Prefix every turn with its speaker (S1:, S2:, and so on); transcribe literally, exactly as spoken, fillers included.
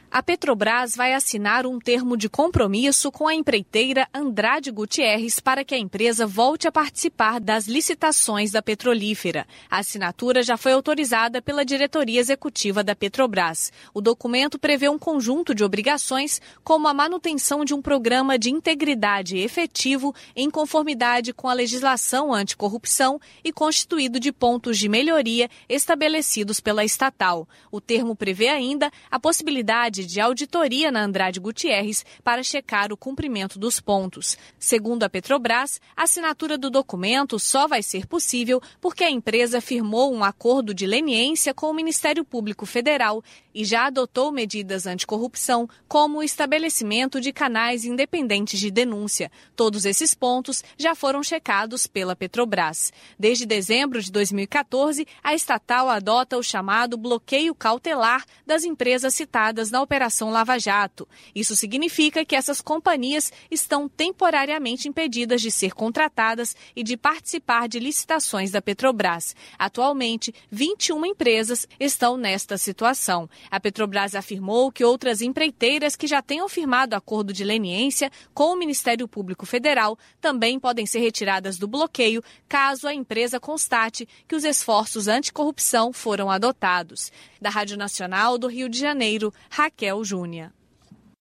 S1: A Petrobras vai assinar um termo de compromisso com a empreiteira Andrade Gutierrez para que a empresa volte a participar das licitações da petrolífera. A assinatura já foi autorizada pela diretoria executiva da Petrobras. O documento prevê um conjunto de obrigações, como a manutenção de um programa de integridade efetivo em conformidade com a legislação anticorrupção e constituído de pontos de melhoria estabelecidos pela estatal. O termo prevê ainda a possibilidade de auditoria na Andrade Gutierrez para checar o cumprimento dos pontos. Segundo a Petrobras, a assinatura do documento só vai ser possível porque a empresa firmou um acordo de leniência com o Ministério Público Federal e já adotou medidas anticorrupção, como o estabelecimento de canais independentes de denúncia. Todos esses pontos já foram checados pela Petrobras. Desde dezembro de dois mil e quatorze, a estatal adota o chamado bloqueio cautelar das empresas citadas na Operação Lava Jato. Isso significa que essas companhias estão temporariamente impedidas de ser contratadas e de participar de licitações da Petrobras. Atualmente, vinte e uma empresas estão nesta situação. A Petrobras afirmou que outras empreiteiras que já tenham firmado acordo de leniência com o Ministério Público Federal também podem ser retiradas do bloqueio caso a empresa constate que os esforços anticorrupção foram adotados. Da Rádio Nacional do Rio de Janeiro, Raquel Júnior.